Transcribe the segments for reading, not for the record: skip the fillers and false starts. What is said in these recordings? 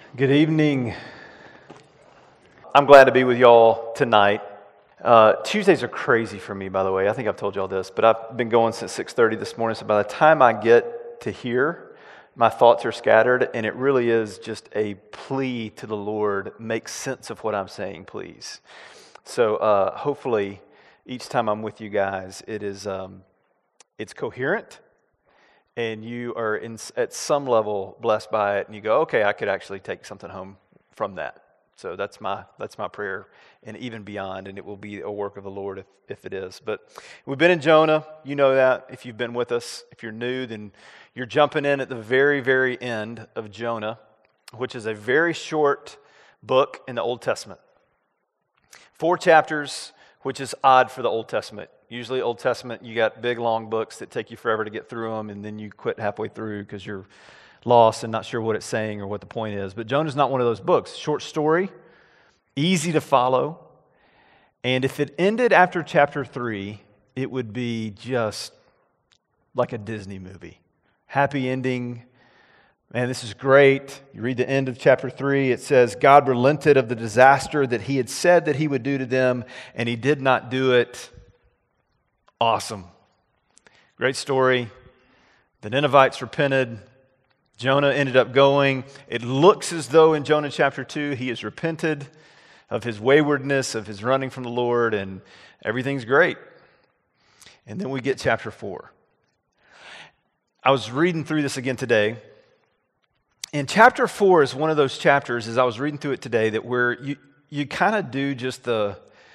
Good evening. I'm glad to be with y'all tonight. Tuesdays are crazy for me, by the way. I think I've told y'all this, but I've been going since 6:30 this morning, so by the time I get to here, my thoughts are scattered, and it really is just a plea to the Lord, make sense of what I'm saying, please. So hopefully, each time I'm with you guys, it's coherent, and you are at some level blessed by it, and you go, okay, I could actually take something home from that. So that's my prayer, and even beyond, and it will be a work of the Lord if it is. But we've been in Jonah. You know that if you've been with us. If you're new, then you're jumping in at the very, very end of Jonah, which is a very short book in the Old Testament. 4 chapters, which is odd for the Old Testament. Usually Old Testament, you got big, long books that take you forever to get through them, and then you quit halfway through because you're lost and not sure what it's saying or what the point is. But Jonah's not one of those books. Short story, easy to follow, and if it ended after chapter 3, it would be just like a Disney movie. Happy ending. Man, this is great. You read the end of chapter 3, it says, God relented of the disaster that he had said that he would do to them, and he did not do it. Awesome. Great story. The Ninevites repented. Jonah ended up going. It looks as though in Jonah chapter 2, he has repented of his waywardness, of his running from the Lord, and everything's great. And then we get chapter 4. I was reading through this again today. And chapter 4 is one of those chapters, as I was reading through it today, that where you kind of do just the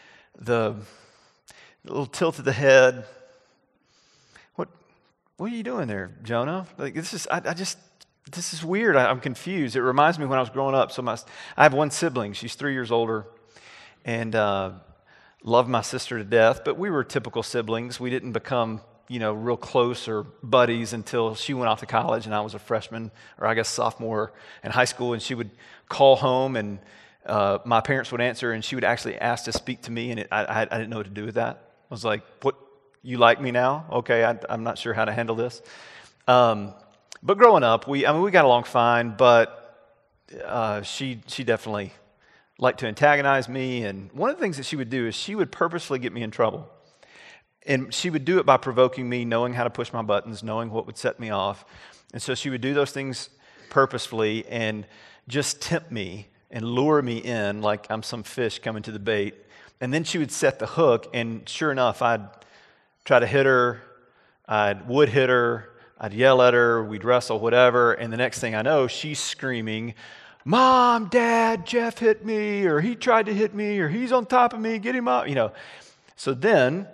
little tilt of the head. What are you doing there, Jonah? Like this is weird. I'm confused. It reminds me when I was growing up. So I have one sibling. She's 3 years older, and love my sister to death. But we were typical siblings. We didn't become real close or buddies until she went off to college, and I was a freshman or I guess sophomore in high school. And she would call home, and my parents would answer, and she would actually ask to speak to me, and I didn't know what to do with that. I was like, what, you like me now? Okay, I'm not sure how to handle this. But growing up, we got along fine, but she definitely liked to antagonize me. And one of the things that she would do is she would purposefully get me in trouble. And she would do it by provoking me, knowing how to push my buttons, knowing what would set me off. And so she would do those things purposefully and just tempt me and lure me in like I'm some fish coming to the bait. And then she would set the hook, and sure enough, I'd try to hit her, would hit her, I'd yell at her, we'd wrestle, whatever, and the next thing I know, she's screaming, Mom, Dad, Jeff hit me, or he tried to hit me, or he's on top of me, get him up, So then,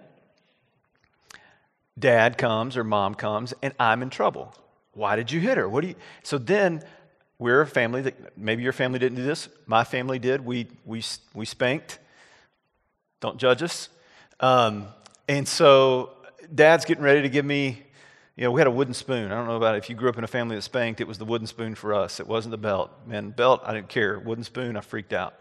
Dad comes or Mom comes, and I'm in trouble. Why did you hit her? So then, we're a family that, maybe your family didn't do this, my family did, we spanked. Don't judge us. And so Dad's getting ready to give me, we had a wooden spoon. I don't know about if you grew up in a family that spanked, it was the wooden spoon for us. It wasn't the belt. Man, belt, I didn't care. Wooden spoon, I freaked out.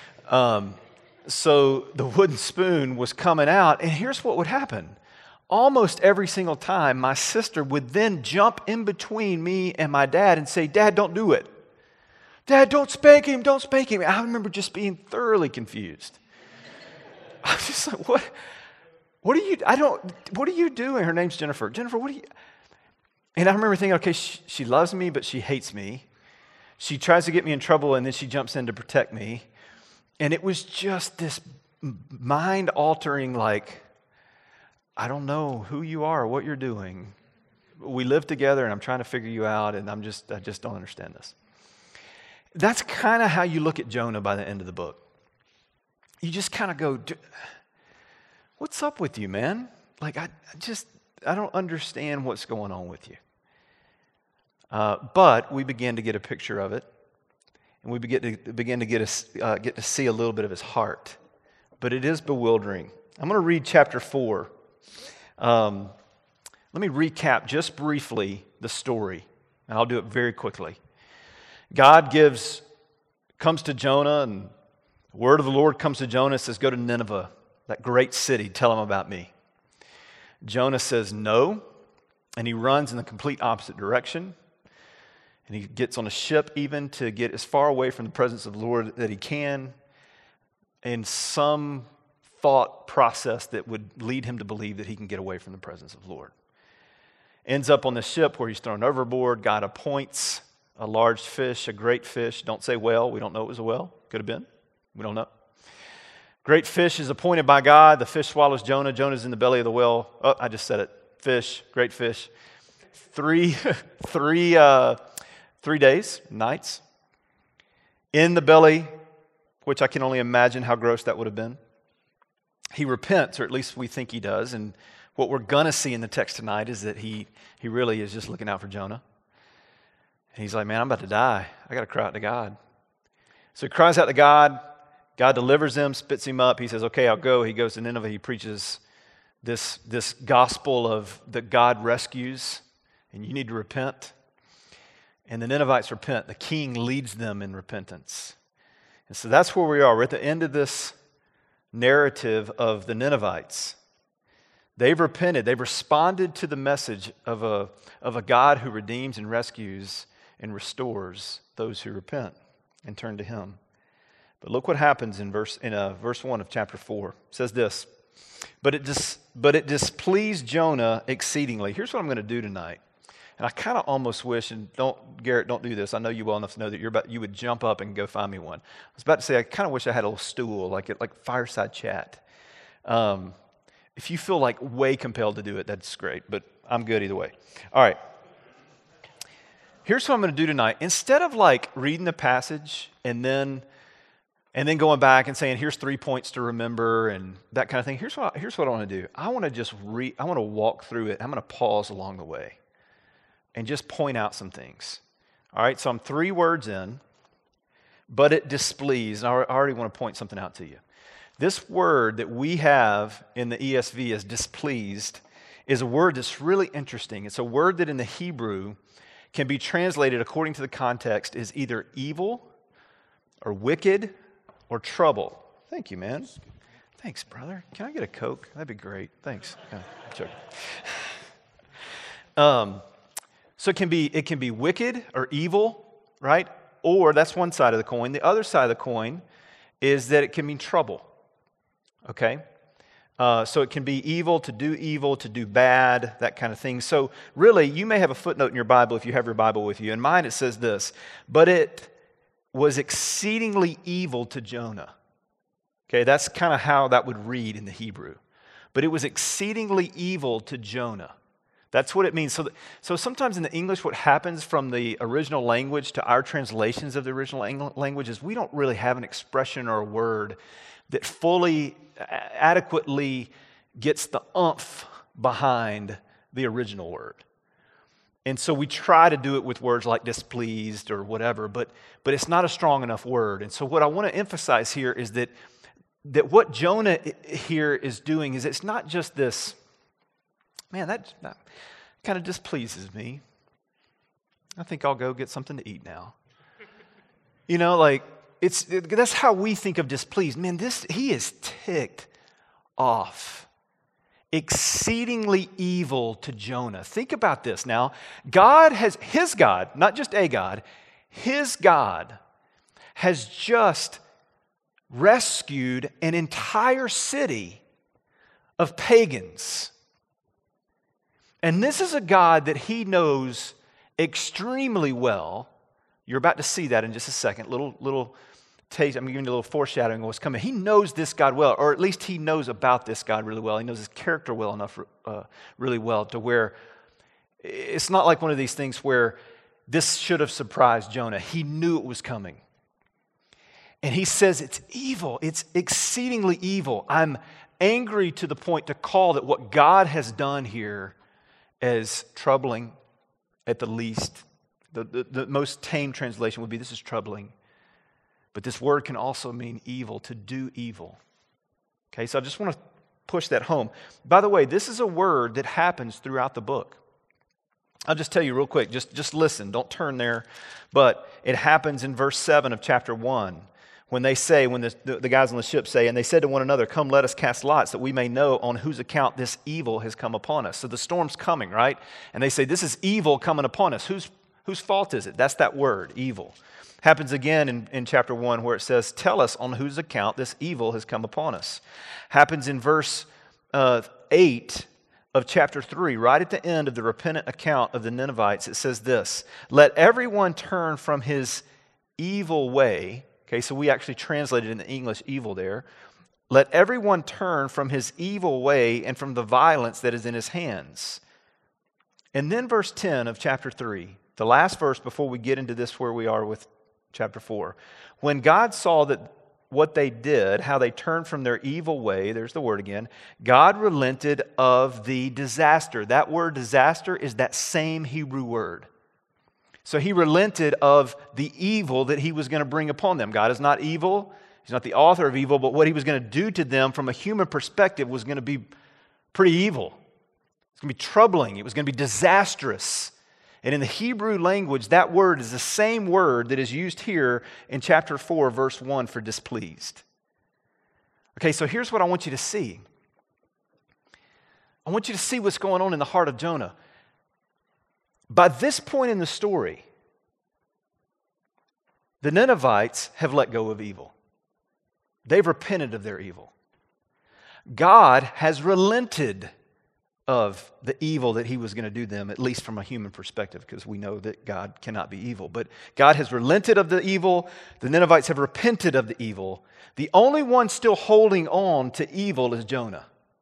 So the wooden spoon was coming out, and here's what would happen. Almost every single time, my sister would then jump in between me and my dad and say, Dad, don't do it. Dad, don't spank him, don't spank him. I remember just being thoroughly confused. I was just like, what are you doing? Her name's Jennifer. Jennifer, what are you? And I remember thinking, okay, she loves me, but she hates me. She tries to get me in trouble, and then she jumps in to protect me. And it was just this mind-altering, like, I don't know who you are or what you're doing. We live together, and I'm trying to figure you out, and I just don't understand this. That's kind of how you look at Jonah by the end of the book. You just kind of go, what's up with you, man? Like, I don't understand what's going on with you. But we begin to get a picture of it, and we begin to get to see a little bit of his heart. But it is bewildering. I'm going to read chapter 4. Let me recap just briefly the story, and I'll do it very quickly. God comes to Jonah, and the word of the Lord comes to Jonah and says, go to Nineveh, that great city, tell them about me. Jonah says no, and he runs in the complete opposite direction. And he gets on a ship even to get as far away from the presence of the Lord that he can, in some thought process that would lead him to believe that he can get away from the presence of the Lord. Ends up on the ship where he's thrown overboard. God appoints a large fish, a great fish. Don't say whale. We don't know it was a whale. Could have been. We don't know. Great fish is appointed by God. The fish swallows Jonah. Jonah's in the belly of the whale. Oh, I just said it. Fish, great fish. Three days, nights, in the belly, which I can only imagine how gross that would have been. He repents, or at least we think he does, and what we're going to see in the text tonight is that he really is just looking out for Jonah. And he's like, man, I'm about to die. I got to cry out to God. So he cries out to God. God delivers him, spits him up. He says, okay, I'll go. He goes to Nineveh. He preaches this gospel of that God rescues, and you need to repent. And the Ninevites repent. The king leads them in repentance. And so that's where we are. We're at the end of this narrative of the Ninevites. They've repented. They've responded to the message of a God who redeems and rescues and restores those who repent and turn to him. But look what happens in verse 1 of chapter 4. It says this, but it displeased Jonah exceedingly. Here's what I'm going to do tonight. And I kind of almost wish, and Garrett, don't do this. I know you well enough to know that you would jump up and go find me one. I was about to say, I kind of wish I had a little stool, like fireside chat. If you feel like way compelled to do it, that's great. But I'm good either way. All right. Here's what I'm going to do tonight. Instead of like reading the passage and then going back and saying, here's 3 points to remember and that kind of thing, here's what I want to do. I want to walk through it. I'm going to pause along the way and just point out some things. All right, so I'm 3 words in, but it displeased. And I already want to point something out to you. This word that we have in the ESV as displeased is a word that's really interesting. It's a word that in the Hebrew can be translated according to the context as either evil or wicked or trouble. Thank you, man. Thanks, brother. Can I get a Coke? That'd be great. Thanks. So it can be wicked or evil, right? Or that's one side of the coin. The other side of the coin is that it can mean trouble. Okay? So it can be evil, to do bad, that kind of thing. So really, you may have a footnote in your Bible if you have your Bible with you. In mine, it says this, but it was exceedingly evil to Jonah. Okay, that's kind of how that would read in the Hebrew. But it was exceedingly evil to Jonah. That's what it means. So sometimes in the English, what happens from the original language to our translations of the original language is we don't really have an expression or a word that fully, adequately gets the oomph behind the original word. And so we try to do it with words like displeased or whatever, but it's not a strong enough word. And so what I want to emphasize here is that what Jonah here is doing is it's not just this, man, that kind of displeases me. I think I'll go get something to eat now. You know, like, that's how we think of displeased. Man, he is ticked off. Exceedingly evil to Jonah. Think about this now. His God, not just a God, his God has just rescued an entire city of pagans. And this is a God that he knows extremely well. You're about to see that in just a second. Little taste. I'm giving you a little foreshadowing of what's coming. He knows this God well, or at least he knows about this God really well. He knows his character well enough, really well, to where it's not like one of these things where this should have surprised Jonah. He knew it was coming. And he says it's evil. It's exceedingly evil. I'm angry to the point to call that what God has done here as troubling at the least. The most tame translation would be this is troubling. But this word can also mean evil, to do evil. Okay, so I just want to push that home. By the way, this is a word that happens throughout the book. I'll just tell you real quick, just listen, don't turn there. But it happens in verse 7 of chapter 1 when they say, when the guys on the ship say, and they said to one another, come, let us cast lots that we may know on whose account this evil has come upon us. So the storm's coming, right? And they say, this is evil coming upon us. Whose Whose fault is it? That's that word, evil. Happens again in chapter 1 where it says, tell us on whose account this evil has come upon us. Happens in verse 8 of chapter 3, right at the end of the repentant account of the Ninevites. It says this, let everyone turn from his evil way. Okay, so we actually translated in the English evil there. Let everyone turn from his evil way and from the violence that is in his hands. And then verse 10 of chapter 3, the last verse before we get into this where we are with chapter 4. When God saw that what they did, how they turned from their evil way, there's the word again, God relented of the disaster. That word disaster is that same Hebrew word. So he relented of the evil that he was going to bring upon them. God is not evil. He's not the author of evil, but what he was going to do to them from a human perspective was going to be pretty evil. It's going to be troubling. It was going to be disastrous. And in the Hebrew language, that word is the same word that is used here in chapter 4, verse 1 for displeased. Okay, so here's what I want you to see. I want you to see what's going on in the heart of Jonah. By this point in the story, the Ninevites have let go of evil. They've repented of their evil. God has relented of the evil that he was going to do them, at least from a human perspective, because we know that God cannot be evil. But God has relented of the evil. The Ninevites have repented of the evil. The only one still holding on to evil is Jonah,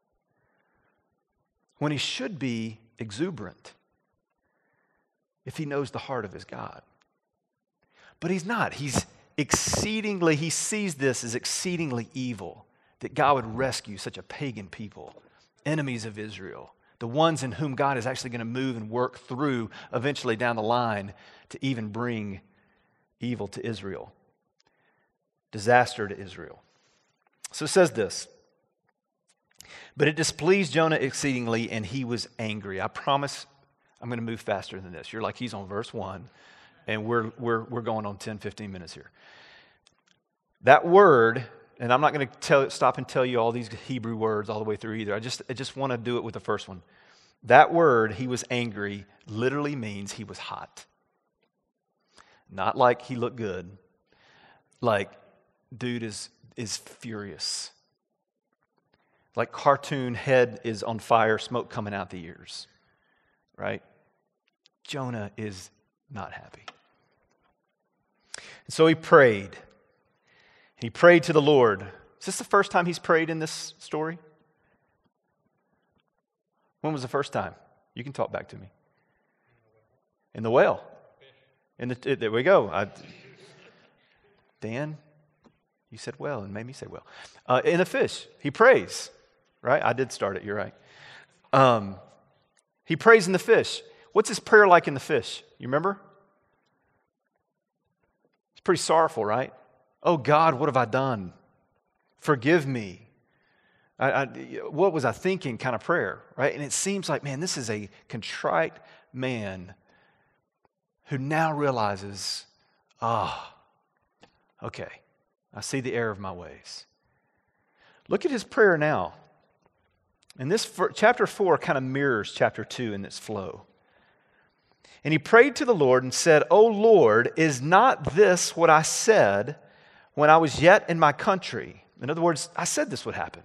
when he should be exuberant if he knows the heart of his God. But he's not. He sees this as exceedingly evil, that God would rescue such a pagan people, enemies of Israel, the ones in whom God is actually going to move and work through eventually down the line to even bring evil to Israel, disaster to Israel. So it says this, but it displeased Jonah exceedingly, and he was angry. I promise I'm going to move faster than this. You're like, he's on verse 1, and we're going on 10, 15 minutes here. That word, and I'm not going to stop and tell you all these Hebrew words all the way through either. I just want to do it with the first one. That word, he was angry, literally means he was hot. Not like he looked good. Like, dude is furious. Like cartoon head is on fire, smoke coming out the ears. Right? Jonah is not happy. And so he prayed. He prayed to the Lord. Is this the first time he's prayed in this story? When was the first time? You can talk back to me. In the well. There we go. Dan, you said well and made me say well. In the fish, he prays. Right? I did start it. You're right. He prays in the fish. What's his prayer like in the fish? You remember? It's pretty sorrowful, right? Oh God, what have I done? Forgive me. What was I thinking kind of prayer, right? And it seems like, man, this is a contrite man who now realizes, okay, I see the error of my ways. Look at his prayer now. And this chapter 4 kind of mirrors chapter 2 in its flow. And he prayed to the Lord and said, O Lord, is not this what I said when I was yet in my country? In other words, I said this would happen.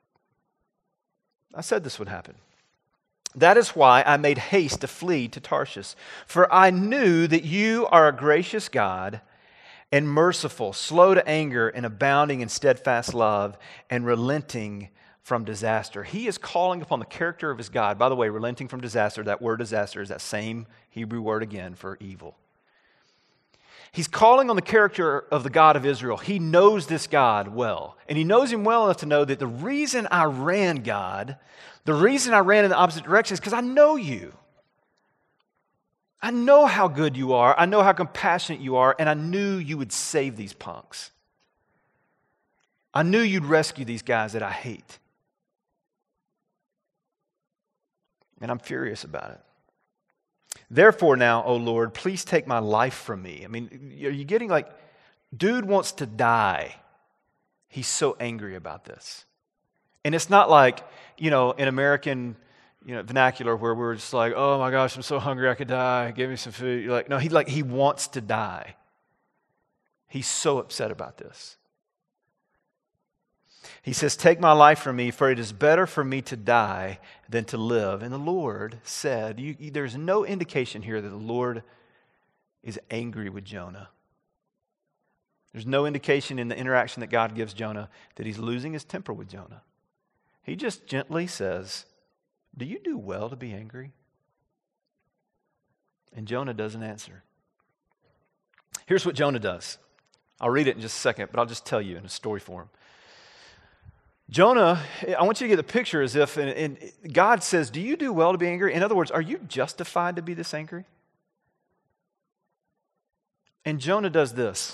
I said this would happen. That is why I made haste to flee to Tarshish. For I knew that you are a gracious God and merciful, slow to anger and abounding in steadfast love and relenting from disaster. He is calling upon the character of his God. By the way, relenting from disaster, that word disaster is that same Hebrew word again for evil. He's calling on the character of the God of Israel. He knows this God well. And he knows him well enough to know that the reason I ran, God, the reason I ran in the opposite direction is because I know you. I know how good you are. I know how compassionate you are. And I knew you would save these punks. I knew you'd rescue these guys that I hate. And I'm furious about it. Therefore now, O Lord, please take my life from me. I mean, are you getting like, dude wants to die. He's so angry about this. And it's not like, in American, vernacular where we're just like, oh my gosh, I'm so hungry I could die. Give me some food. You're like, no, he wants to die. He's so upset about this. He says, take my life from me, for it is better for me to die than to live. And the Lord said, there's no indication here that the Lord is angry with Jonah. There's no indication in the interaction that God gives Jonah that he's losing his temper with Jonah. He just gently says, do you do well to be angry? And Jonah doesn't answer. Here's what Jonah does. I'll read it in just a second, but I'll just tell you in a story form. Jonah, I want you to get the picture as if and God says, do you do well to be angry? In other words, are you justified to be this angry? And Jonah does this.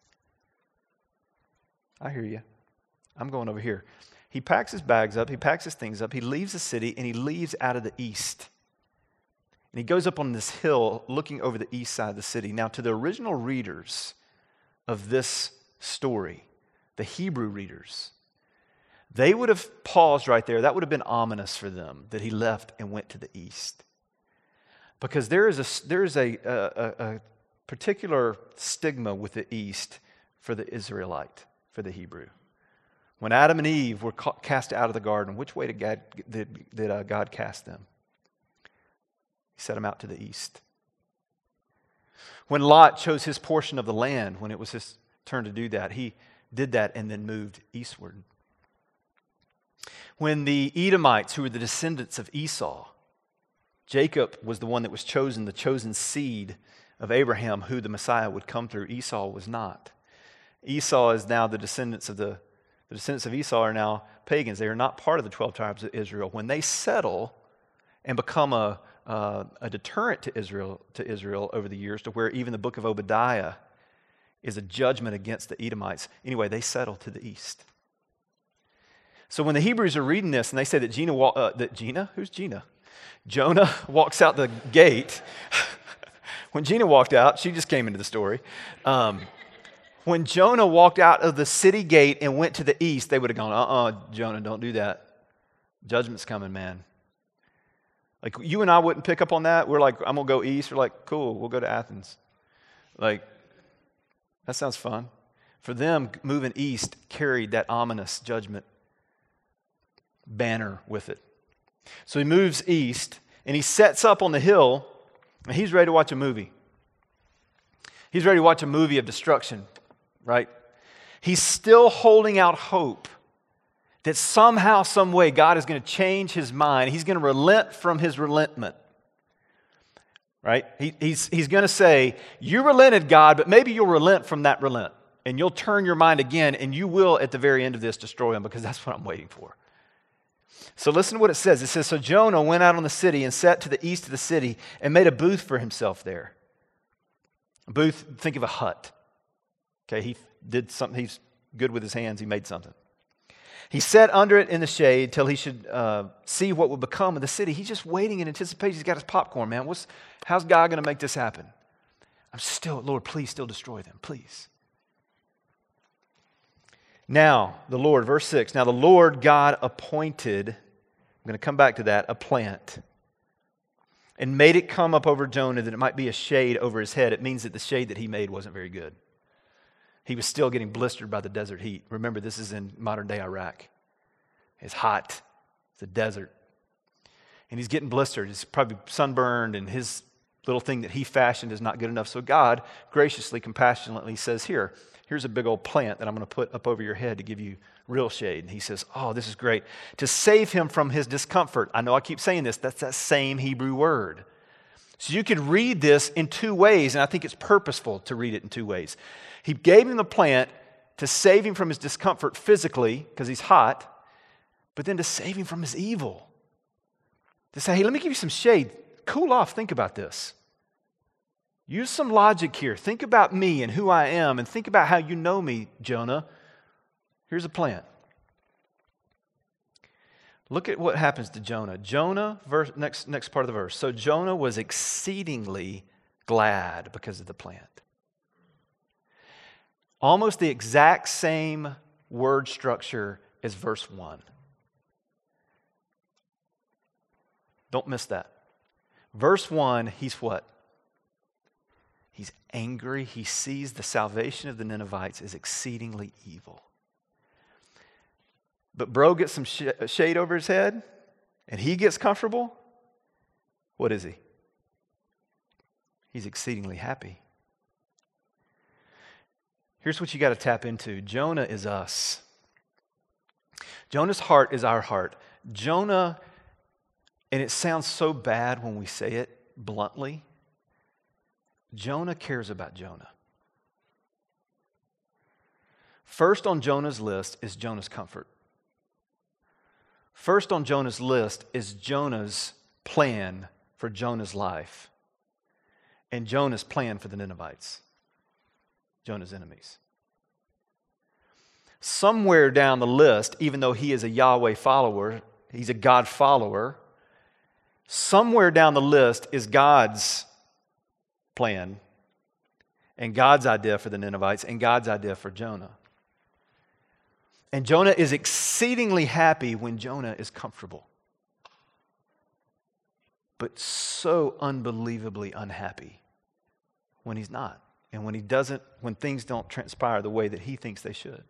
I hear you. I'm going over here. He packs his bags up. He packs his things up. He leaves the city, and he leaves out of the east. And he goes up on this hill looking over the east side of the city. Now, to the original readers of this story, the Hebrew readers, they would have paused right there. That would have been ominous for them that he left and went to the east. Because there is a particular stigma with the east for the Israelite, for the Hebrew. When Adam and Eve were cast out of the garden, which way did God cast them? He set them out to the east. When Lot chose his portion of the land, when it was his turn to do that, he did that and then moved eastward. When the Edomites, who were the descendants of Esau, Jacob was the one that was chosen, the chosen seed of Abraham, who the Messiah would come through. Esau was not. Esau is now the descendants of Esau are now pagans. They are not part of the 12 tribes of Israel. When they settle and become a deterrent to Israel over the years, to where even the book of Obadiah is a judgment against the Edomites. Anyway, they settle to the east. So when the Hebrews are reading this and they say that who's Gina? Jonah walks out the gate. When Gina walked out, she just came into the story. When Jonah walked out of the city gate and went to the east, they would have gone, Jonah, don't do that. Judgment's coming, man. Like, you and I wouldn't pick up on that. We're like, I'm going to go east. We're like, cool, we'll go to Athens. Like, that sounds fun. For them, moving east carried that ominous judgment banner with it. So he moves east, and he sets up on the hill, and he's ready to watch a movie. He's ready to watch a movie of destruction, right? He's still holding out hope that somehow, some way, God is going to change his mind. He's going to relent from his relentment, right? He's going to say, you relented, God, but maybe you'll relent from that relent, and you'll turn your mind again, and you will, at the very end of this, destroy him, because that's what I'm waiting for. So listen to what it says. It says, so Jonah went out on the city and sat to the east of the city and made a booth for himself there. A booth, think of a hut. Okay, he did something. He's good with his hands. He made something. He sat under it in the shade till he should see what would become of the city. He's just waiting in anticipation. He's got his popcorn, man. How's God going to make this happen? Lord, please still destroy them, please. Now, the Lord, verse 6, now the Lord God appointed, I'm going to come back to that, a plant, and made it come up over Jonah that it might be a shade over his head. It means that the shade that he made wasn't very good. He was still getting blistered by the desert heat. Remember, this is in modern-day Iraq. It's hot. It's a desert. And he's getting blistered. He's probably sunburned, and his little thing that he fashioned is not good enough. So God graciously, compassionately says, here's a big old plant that I'm going to put up over your head to give you real shade. And he says, oh, this is great. To save him from his discomfort. I know I keep saying this. That's that same Hebrew word. So you could read this in two ways, and I think it's purposeful to read it in two ways. He gave him the plant to save him from his discomfort physically, because he's hot, but then to save him from his evil. To say, hey, let me give you some shade. Cool off. Think about this. Use some logic here. Think about me and who I am, and think about how you know me, Jonah. Here's a plant. Look at what happens to Jonah. Next part of the verse. So Jonah was exceedingly glad because of the plant. Almost the exact same word structure as verse 1. Don't miss that. Verse 1, he's what? He's angry. He sees the salvation of the Ninevites is exceedingly evil. But bro gets some shade over his head, and he gets comfortable. What is he? He's exceedingly happy. Here's what you got to tap into. Jonah is us. Jonah's heart is our heart. Jonah, and it sounds so bad when we say it bluntly, Jonah cares about Jonah. First on Jonah's list is Jonah's comfort. First on Jonah's list is Jonah's plan for Jonah's life and Jonah's plan for the Ninevites, Jonah's enemies. Somewhere down the list, even though he is a Yahweh follower, he's a God follower, somewhere down the list is God's plan and God's idea for the Ninevites and God's idea for Jonah. And Jonah is exceedingly happy when Jonah is comfortable, but so unbelievably unhappy when he's not, and when things don't transpire the way that he thinks they should.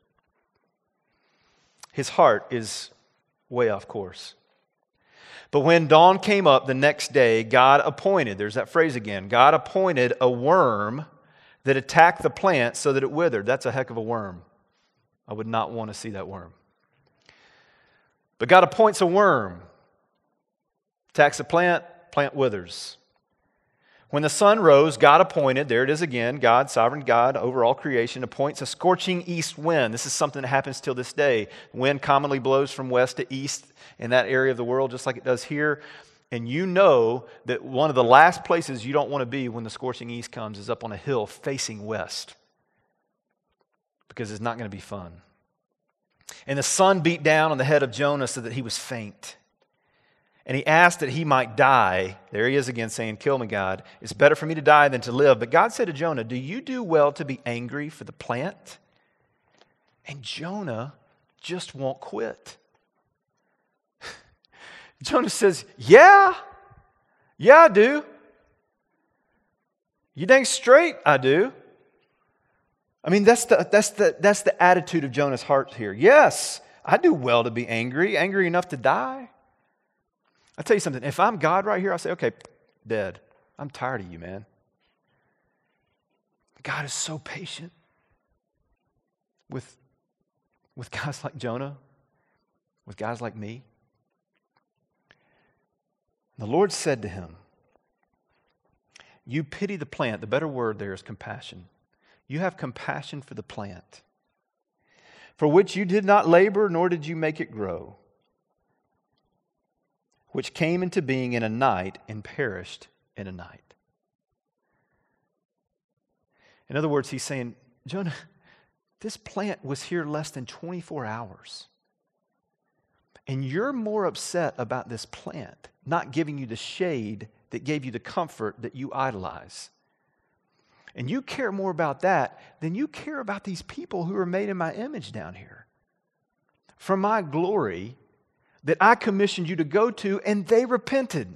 His heart is way off course. But when dawn came up the next day, God appointed, there's that phrase again, God appointed a worm that attacked the plant so that it withered. That's a heck of a worm. I would not want to see that worm. But God appoints a worm, attacks the plant, plant withers. When the sun rose, God appointed, there it is again, God, sovereign God, over all creation, appoints a scorching east wind. This is something that happens till this day. The wind commonly blows from west to east in that area of the world, just like it does here. And you know that one of the last places you don't want to be when the scorching east comes is up on a hill facing west, because it's not going to be fun. And the sun beat down on the head of Jonah so that he was faint. And he asked that he might die. There he is again saying, "Kill me, God. It's better for me to die than to live." But God said to Jonah, "Do you do well to be angry for the plant?" And Jonah just won't quit. Jonah says, yeah, I do. You dang straight I do. I mean, that's the attitude of Jonah's heart here. Yes, I do well to be angry enough to die. I'll tell you something. If I'm God right here, I'll say, okay, dead. I'm tired of you, man. God is so patient with guys like Jonah, with guys like me. The Lord said to him, "You pity the plant." The better word there is compassion. You have compassion for the plant, for which you did not labor, nor did you make it grow, which came into being in a night and perished in a night. In other words, he's saying, Jonah, this plant was here less than 24 hours. And you're more upset about this plant not giving you the shade that gave you the comfort that you idolize. And you care more about that than you care about these people who are made in my image down here. For my glory that I commissioned you to go to, and they repented.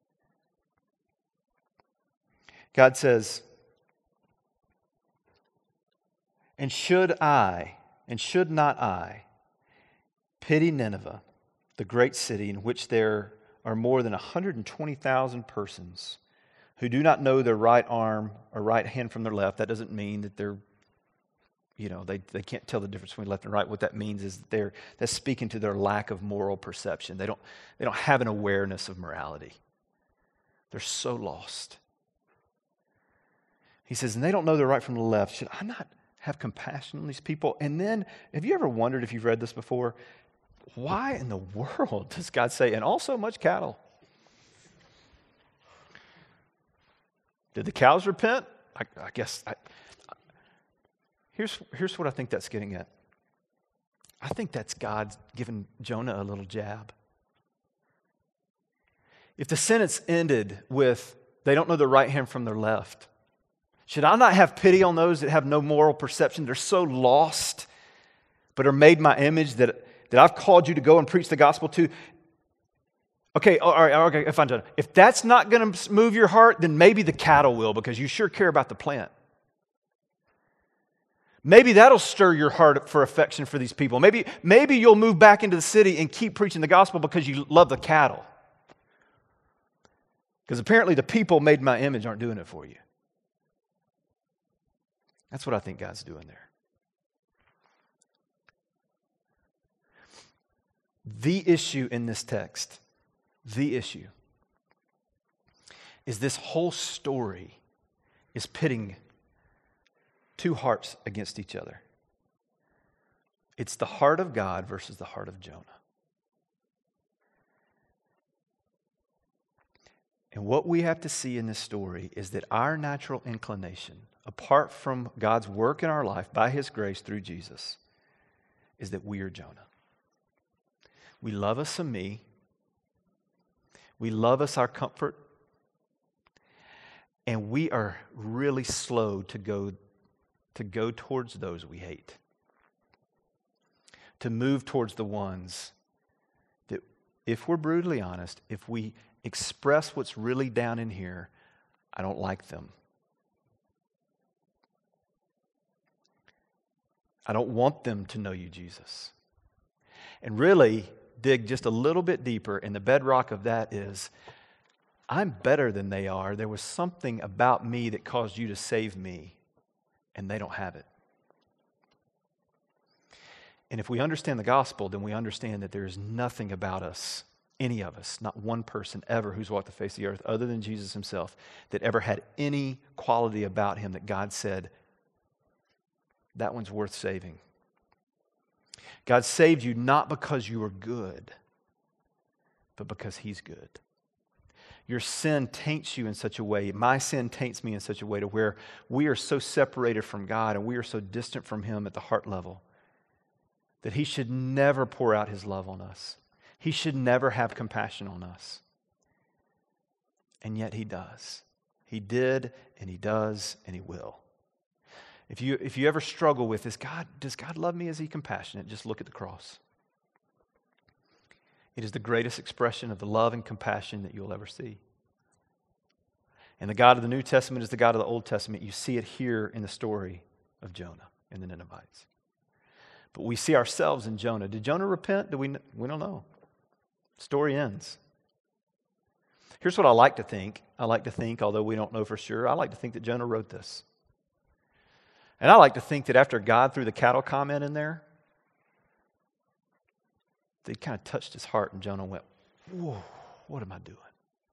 God says, and should not I pity Nineveh, the great city in which there are more than 120,000 persons who do not know their right arm or right hand from their left? That doesn't mean that they're, they can't tell the difference between left and right. What that means is that's speaking to their lack of moral perception. They don't have an awareness of morality. They're so lost. He says, and they don't know their right from the left. Should I not have compassion on these people? And then, have you ever wondered, if you've read this before, why in the world does God say, and also much cattle? Did the cows repent? I guess. Here's what I think that's getting at. I think that's God giving Jonah a little jab. If the sentence ended with, they don't know their right hand from their left, should I not have pity on those that have no moral perception? They're so lost, but are made in my image that I've called you to go and preach the gospel to. Okay, all right, okay, fine, Jonah. If that's not going to move your heart, then maybe the cattle will, because you sure care about the plant. Maybe that'll stir your heart for affection for these people. Maybe you'll move back into the city and keep preaching the gospel because you love the cattle. Because apparently the people made in my image aren't doing it for you. That's what I think God's doing there. The issue in this text, the issue, is this whole story is pitting two hearts against each other. It's the heart of God versus the heart of Jonah. And what we have to see in this story is that our natural inclination, apart from God's work in our life by His grace through Jesus, is that we are Jonah. We love us some me. We love us our comfort. And we are really slow to go towards those we hate. To move towards the ones that, if we're brutally honest, if we express what's really down in here, I don't like them. I don't want them to know you, Jesus. And really dig just a little bit deeper, and the bedrock of that is, I'm better than they are. There was something about me that caused you to save me, and they don't have it. And if we understand the gospel, then we understand that there is nothing about us, any of us, not one person ever who's walked the face of the earth other than Jesus Himself, that ever had any quality about Him that God said, that one's worth saving. God saved you not because you were good, but because He's good. Your sin taints you in such a way, my sin taints me in such a way to where we are so separated from God and we are so distant from Him at the heart level that He should never pour out His love on us. He should never have compassion on us. And yet He does. He did, and He does, and He will. If you ever struggle with this, does God love me? Is He compassionate? Just look at the cross. It is the greatest expression of the love and compassion that you'll ever see. And the God of the New Testament is the God of the Old Testament. You see it here in the story of Jonah and the Ninevites. But we see ourselves in Jonah. Did Jonah repent? We don't know. Story ends. Here's what I like to think. Although we don't know for sure, I like to think that Jonah wrote this. And I like to think that after God threw the cattle comment in there, they kind of touched his heart, and Jonah went, whoa, what am I doing?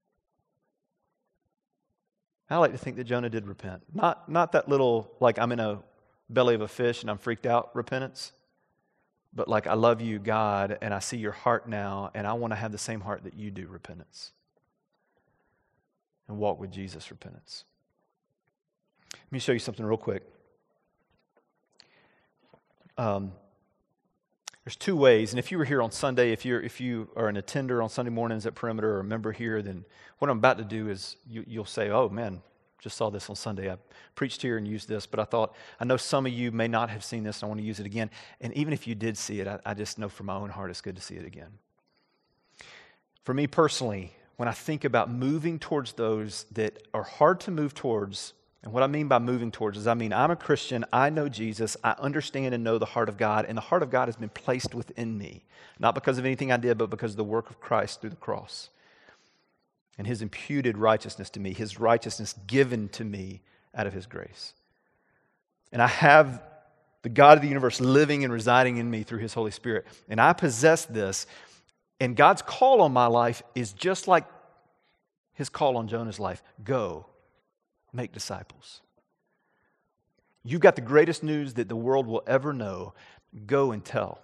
I like to think that Jonah did repent. Not that little, like I'm in a belly of a fish and I'm freaked out repentance, but like I love you, God, and I see your heart now, and I want to have the same heart that you do repentance. And walk with Jesus repentance. Let me show you something real quick. There's two ways, and if you were here on Sunday, if you are an attender on Sunday mornings at Perimeter or a member here, then what I'm about to do is you'll say, oh man, just saw this on Sunday. I preached here and used this, but I know some of you may not have seen this, and I want to use it again. And even if you did see it, I just know from my own heart it's good to see it again. For me personally, when I think about moving towards those that are hard to move towards, and what I mean by moving towards is I'm a Christian, I know Jesus, I understand and know the heart of God, and the heart of God has been placed within me, not because of anything I did, but because of the work of Christ through the cross. And His imputed righteousness to me, His righteousness given to me out of His grace. And I have the God of the universe living and residing in me through His Holy Spirit. And I possess this, and God's call on my life is just like His call on Jonah's life. Go. Make disciples. You've got the greatest news that the world will ever know. Go and tell.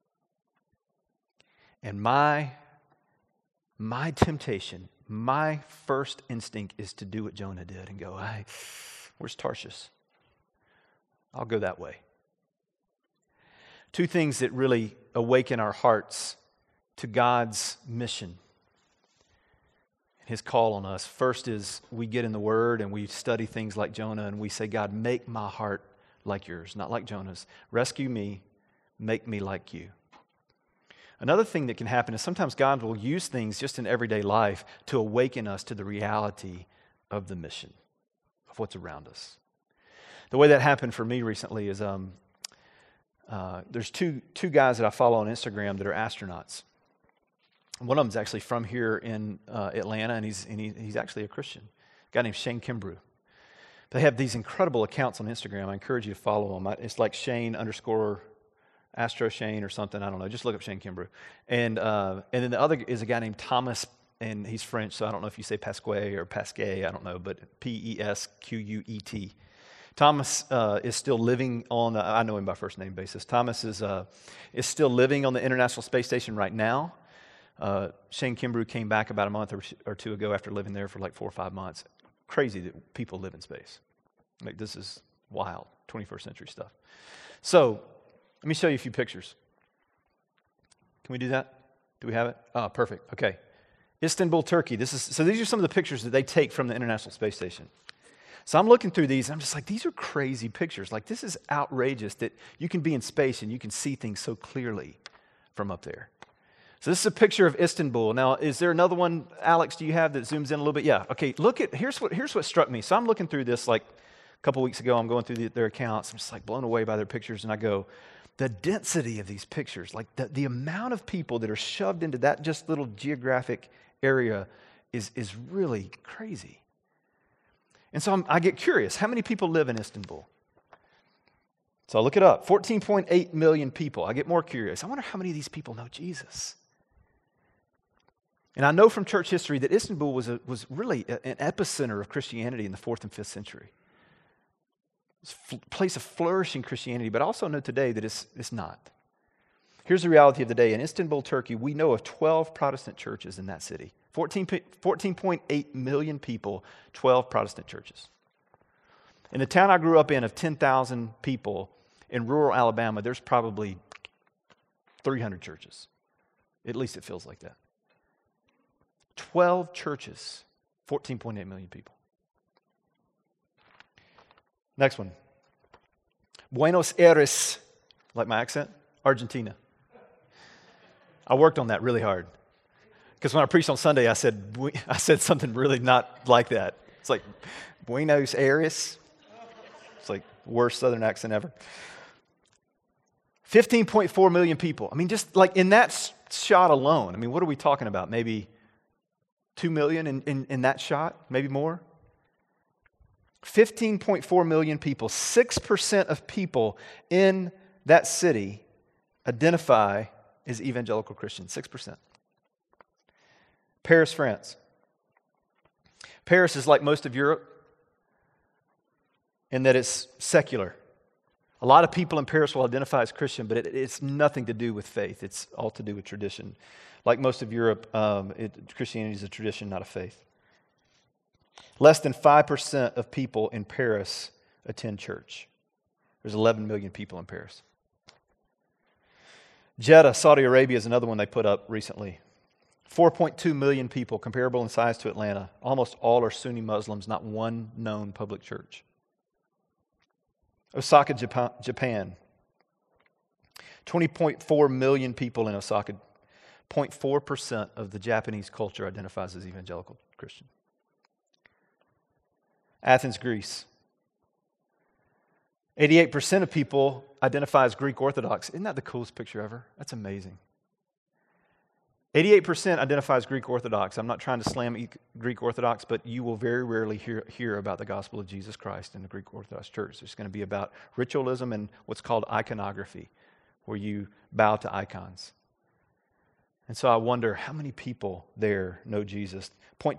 And my temptation, my first instinct is to do what Jonah did and go, hey, where's Tarshish? I'll go that way. Two things that really awaken our hearts to God's mission, His call on us. First is we get in the Word and we study things like Jonah and we say, God, make my heart like yours, not like Jonah's. Rescue me, make me like you. Another thing that can happen is sometimes God will use things just in everyday life to awaken us to the reality of the mission, of what's around us. The way that happened for me recently is there's two guys that I follow on Instagram that are astronauts. One of them is actually from here in Atlanta, and he's actually a Christian. A guy named Shane Kimbrough. They have these incredible accounts on Instagram. I encourage you to follow them. It's like Shane_Astro Shane or something. I don't know. Just look up Shane Kimbrough. And then the other is a guy named Thomas, and he's French, so I don't know if you say Pasquet or Pasquet. I don't know, but Pesquet. Thomas is still living on, I know him by first name basis. Thomas is still living on the International Space Station right now. Shane Kimbrough came back about a month or two ago after living there for like 4 or 5 months. Crazy that people live in space. Like, this is wild, 21st century stuff. So, let me show you a few pictures. Can we do that? Do we have it? Oh, perfect. Okay. Istanbul, Turkey. So these are some of the pictures that they take from the International Space Station. So I'm looking through these, and I'm just like, these are crazy pictures. Like, this is outrageous that you can be in space and you can see things so clearly from up there. So this is a picture of Istanbul. Now, is there another one, Alex, do you have that zooms in a little bit? Yeah. Okay, here's what struck me. So I'm looking through this like a couple weeks ago. I'm going through their accounts. I'm just like blown away by their pictures, and I go, the density of these pictures, like the amount of people that are shoved into that just little geographic area is really crazy. And so I get curious, how many people live in Istanbul? So I look it up, 14.8 million people. I get more curious. I wonder how many of these people know Jesus. And I know from church history that Istanbul was really an epicenter of Christianity in the 4th and 5th century. It's a place of flourishing Christianity, but I also know today that it's not. Here's the reality of the day. In Istanbul, Turkey, we know of 12 Protestant churches in that city. 14.8 million people, 12 Protestant churches. In the town I grew up in of 10,000 people in rural Alabama, there's probably 300 churches. At least it feels like that. 12 churches, 14.8 million people. Next one. Buenos Aires, like my accent, Argentina. I worked on that really hard. Because when I preached on Sunday, I said something really not like that. It's like, Buenos Aires. It's like worst Southern accent ever. 15.4 million people. I mean, just like in that shot alone, I mean, what are we talking about? Maybe 2 million in that shot? Maybe more? 15.4 million people. 6% of people in that city identify as evangelical Christians. 6%. Paris, France. Paris is like most of Europe in that it's secular. A lot of people in Paris will identify as Christian, but it's nothing to do with faith. It's all to do with tradition. Like most of Europe, Christianity is a tradition, not a faith. Less than 5% of people in Paris attend church. There's 11 million people in Paris. Jeddah, Saudi Arabia is another one they put up recently. 4.2 million people, comparable in size to Atlanta. Almost all are Sunni Muslims, not one known public church. Osaka, Japan. 20.4 million people in Osaka. 0.4% of the Japanese culture identifies as evangelical Christian. Athens, Greece. 88% of people identify as Greek Orthodox. Isn't that the coolest picture ever? That's amazing. 88% identify as Greek Orthodox. I'm not trying to slam Greek Orthodox, but you will very rarely hear about the gospel of Jesus Christ in the Greek Orthodox Church. It's going to be about ritualism and what's called iconography, where you bow to icons. And so I wonder how many people there know Jesus.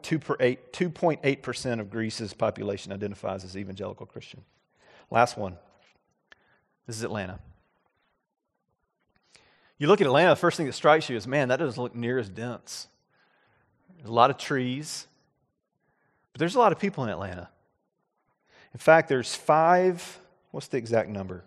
2.8% of Greece's population identifies as evangelical Christian. Last one. This is Atlanta. You look at Atlanta, the first thing that strikes you is, man, that doesn't look near as dense. There's a lot of trees, but there's a lot of people in Atlanta. In fact, there's what's the exact number?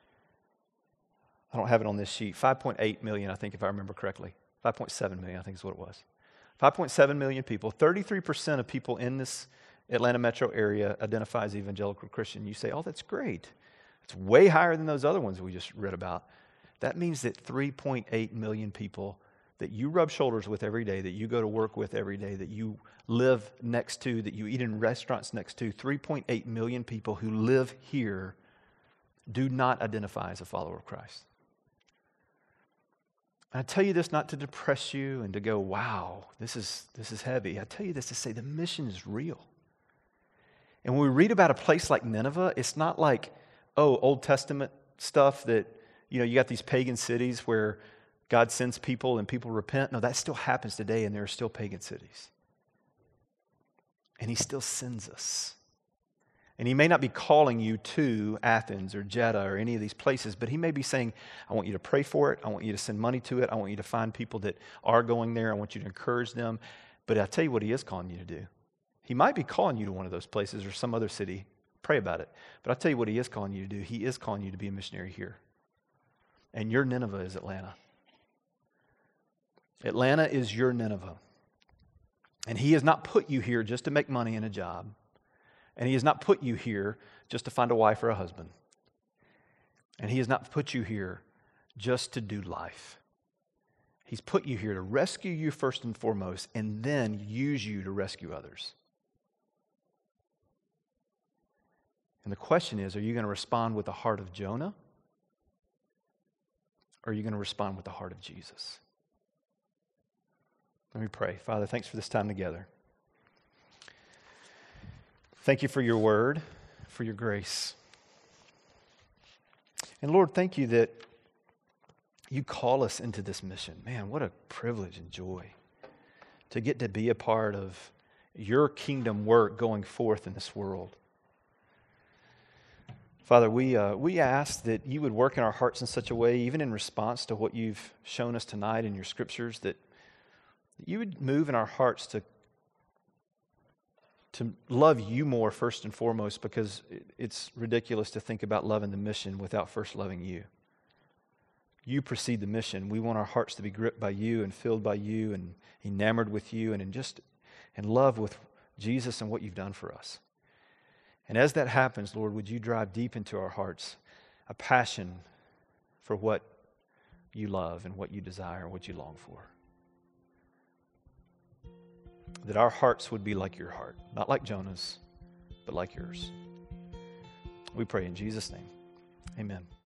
I don't have it on this sheet. 5.8 million, I think, if I remember correctly. 5.7 million, I think is what it was. 5.7 million people. 33% of people in this Atlanta metro area identify as evangelical Christian. You say, oh, that's great. It's way higher than those other ones we just read about. That means that 3.8 million people that you rub shoulders with every day, that you go to work with every day, that you live next to, that you eat in restaurants next to, 3.8 million people who live here do not identify as a follower of Christ. And I tell you this not to depress you and to go, wow, this is heavy. I tell you this to say the mission is real. And when we read about a place like Nineveh, it's not like, oh, Old Testament stuff that, you got these pagan cities where God sends people and people repent. No, that still happens today, and there are still pagan cities. And he still sends us. And he may not be calling you to Athens or Jeddah or any of these places, but he may be saying, I want you to pray for it. I want you to send money to it. I want you to find people that are going there. I want you to encourage them. But I'll tell you what he is calling you to do. He might be calling you to one of those places or some other city. Pray about it. But I'll tell you what he is calling you to do. He is calling you to be a missionary here. And your Nineveh is Atlanta. Atlanta is your Nineveh. And he has not put you here just to make money in a job. And he has not put you here just to find a wife or a husband. And he has not put you here just to do life. He's put you here to rescue you first and foremost, and then use you to rescue others. And the question is, are you going to respond with the heart of Jonah? Or are you going to respond with the heart of Jesus? Let me pray. Father, thanks for this time together. Thank you for your word, for your grace. And Lord, thank you that you call us into this mission. Man, what a privilege and joy to get to be a part of your kingdom work going forth in this world. Father, we ask that you would work in our hearts in such a way, even in response to what you've shown us tonight in your scriptures, that you would move in our hearts to love you more first and foremost, because it's ridiculous to think about loving the mission without first loving you. You precede the mission. We want our hearts to be gripped by you and filled by you and enamored with you and in love with Jesus and what you've done for us. And as that happens, Lord, would you drive deep into our hearts a passion for what you love and what you desire and what you long for. That our hearts would be like your heart, not like Jonah's, but like yours. We pray in Jesus' name. Amen.